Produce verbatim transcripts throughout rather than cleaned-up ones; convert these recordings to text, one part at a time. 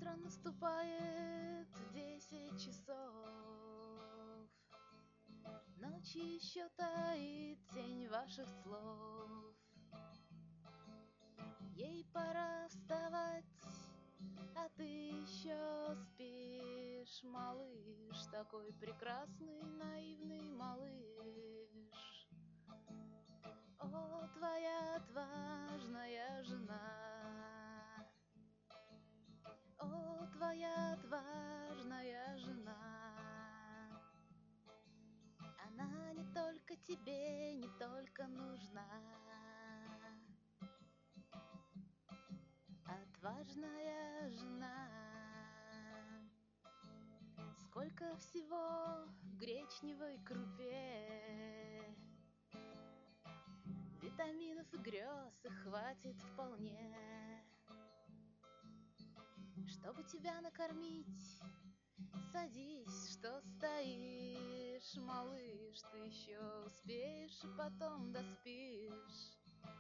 Завтра наступает десять часов, ночь еще таит тень ваших слов. Ей пора вставать, а ты еще спишь, малыш, такой прекрасный, наивный малыш. О, твоя отважная жена, о, твоя отважная жена, она не только тебе, не только нужна. Отважная жена. Сколько всего в гречневой крупе, витаминов и грез, их хватит вполне. Чтобы тебя накормить, садись, что стоишь, малыш, ты еще успеешь и потом доспишь.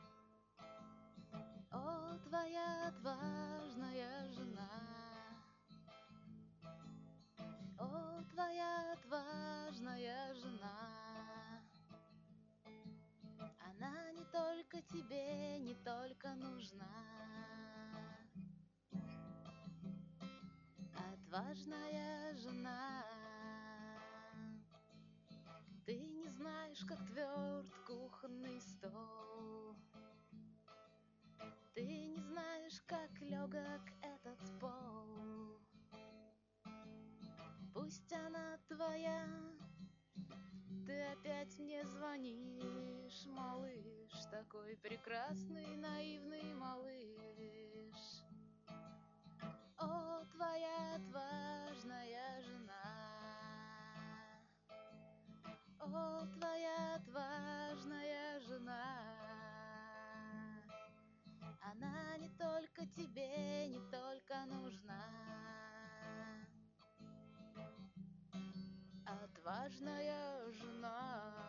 О, твоя отважная жена, о, твоя отважная жена, она не только тебе, не только нужна. Отважная жена. Ты не знаешь, как тверд кухонный стол, ты не знаешь, как легок этот пол. Пусть она твоя, ты опять мне звонишь, малыш, такой прекрасный, наивный малыш. О, твоя отважная жена, о, твоя отважная жена, она не только тебе, не только нужна. Отважная жена.